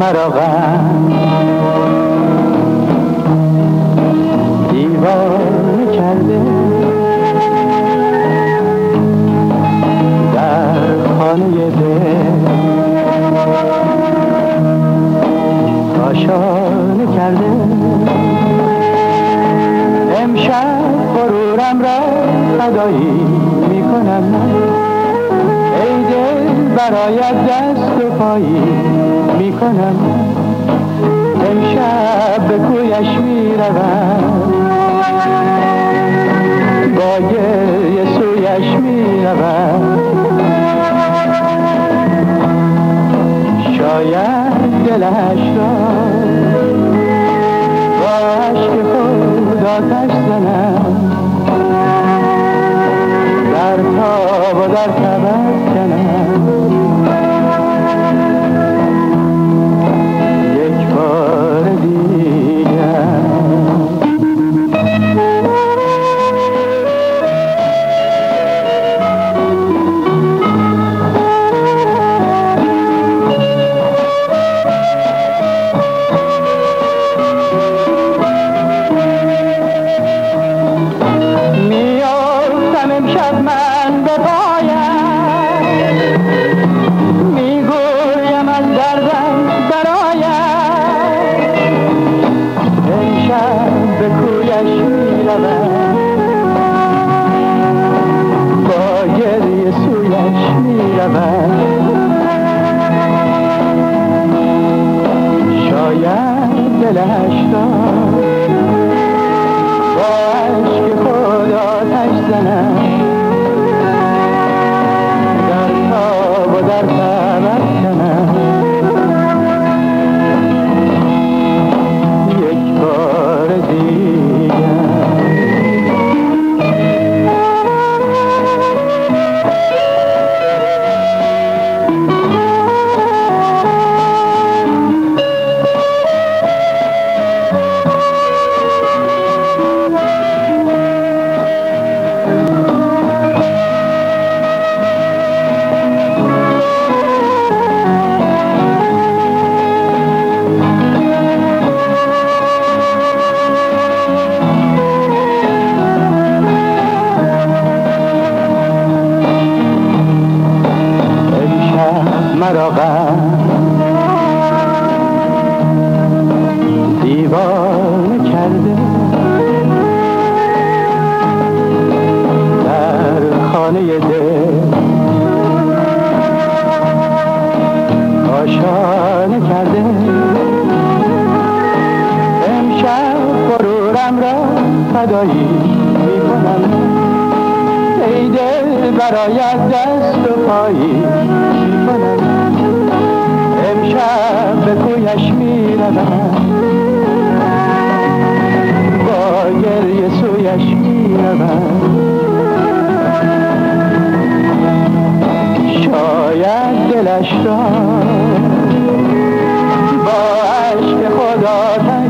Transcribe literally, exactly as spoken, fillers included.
مرا غم دیوانه کرده، در خانه دل کاشانه کرده. امشب غرورم را فدایی میکنم من، ای دل برایت دست و پایی میکنم. امشب به کویش میروم، با گریه سویش میروم. شاید دلش را با عشق خود آتش زنم، در تاب و در تب افکنم. یک بار دیگر به کویش میروم، با گریه سویش میروم. شاید دلش را با عشق خود آتش زنم، در تاب و در تب افکنم. یک بار دیگر مرا غم دیوانه کرده، در خانه دل کاشانه کرده. امشب غرورم را فدایی میکنم، ای دل برایت دست و پایی میکنم. امشب به کویش میروم، با گریه سویش میروم. شاید دلش را با عشق خدا